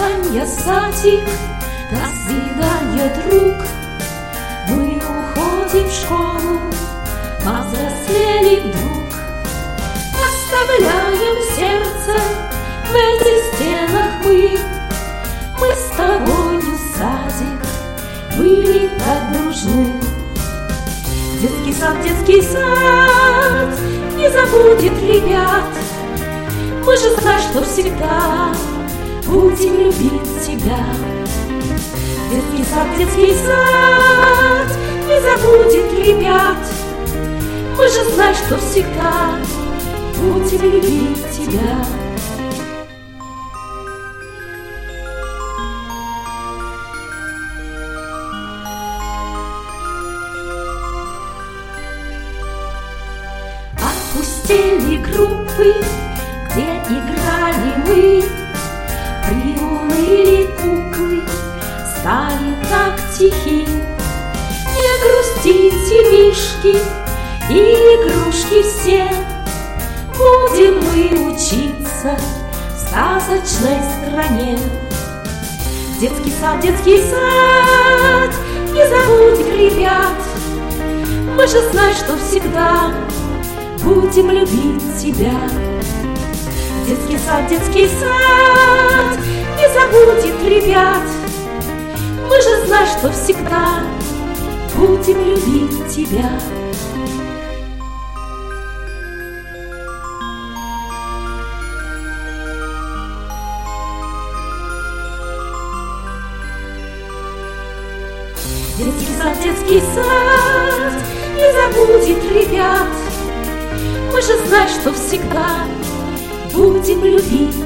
свидания, садик, до свидания, друг. Мы уходим в школу, повзрослели вдруг. Оставляем сердце в этих стенах мы. Мы с тобою, садик, были так дружны. Детский сад не забудет ребят. Мы же знаем, что всегда будем любить тебя. Детский сад не забудет ребят. Мы же знаем, что всегда будем любить тебя. Опустили группы, где играли мы. Приуныли куклы, стали так тихи. Не грустите, мишки, и игрушки все. Будем мы учиться в сказочной стране. Детский сад, не забудь ребят. Мы же знаем, что всегда будем любить тебя. Детский сад, не забудет ребят. Мы же знаем, что всегда будем любить тебя. Детский сад, не забудет ребят. Мы же знаем, что всегда будем любить